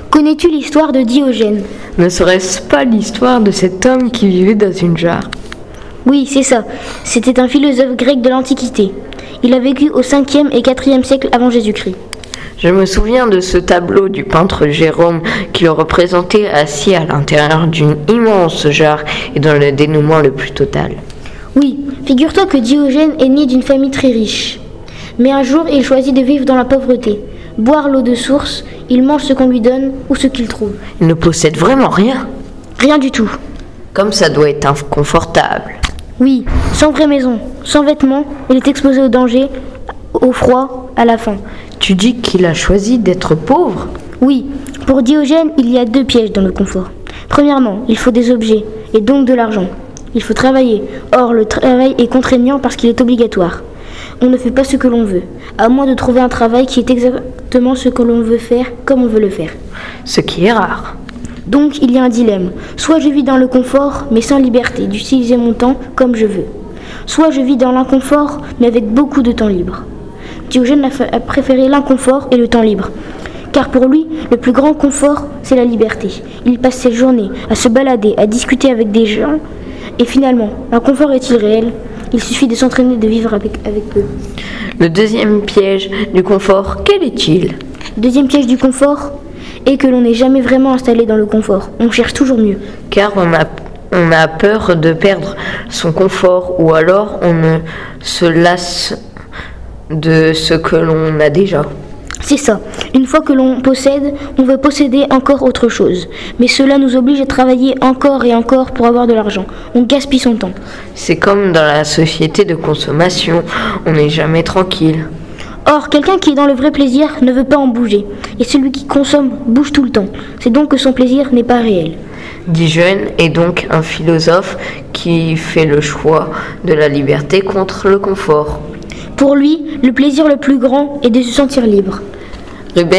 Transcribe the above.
Connais-tu l'histoire de Diogène ? Ne serait-ce pas l'histoire de cet homme qui vivait dans une jarre ? Oui, c'est ça. C'était un philosophe grec de l'Antiquité. Il a vécu au 5e et 4e siècle avant Jésus-Christ. Je me souviens de ce tableau du peintre Jérôme qui le représentait assis à l'intérieur d'une immense jarre et dans le dénouement le plus total. Oui, figure-toi que Diogène est né d'une famille très riche. Mais un jour, il choisit de vivre dans la pauvreté. Boire l'eau de source, il mange ce qu'on lui donne ou ce qu'il trouve. Il ne possède vraiment rien. Rien du tout. Comme ça doit être inconfortable. Oui, sans vraie maison, sans vêtements, il est exposé au danger, au froid, à la faim. Tu dis qu'il a choisi d'être pauvre ? Oui, pour Diogène, il y a 2 pièges dans le confort. Premièrement, il faut des objets, et donc de l'argent. Il faut travailler. Or, le travail est contraignant parce qu'il est obligatoire. On ne fait pas ce que l'on veut, à moins de trouver un travail qui est exactement ce que l'on veut faire, comme on veut le faire. Ce qui est rare. Donc, il y a un dilemme. Soit je vis dans le confort, mais sans liberté, d'utiliser mon temps comme je veux. Soit je vis dans l'inconfort, mais avec beaucoup de temps libre. Diogène a préféré l'inconfort et le temps libre. Car pour lui, le plus grand confort, c'est la liberté. Il passe ses journées à se balader, à discuter avec des gens. Et finalement, l'inconfort est-il réel ? Il suffit de s'entraîner de vivre avec eux. Le deuxième piège du confort, quel est-il ? Le deuxième piège du confort est que l'on n'est jamais vraiment installé dans le confort. On cherche toujours mieux. Car on a peur de perdre son confort ou alors on se lasse de ce que l'on a déjà. C'est ça. Une fois que l'on possède, on veut posséder encore autre chose. Mais cela nous oblige à travailler encore et encore pour avoir de l'argent. On gaspille son temps. C'est comme dans la société de consommation, on n'est jamais tranquille. Or, quelqu'un qui est dans le vrai plaisir ne veut pas en bouger. Et celui qui consomme bouge tout le temps. C'est donc que son plaisir n'est pas réel. Diogène est donc un philosophe qui fait le choix de la liberté contre le confort. Pour lui, le plaisir le plus grand est de se sentir libre.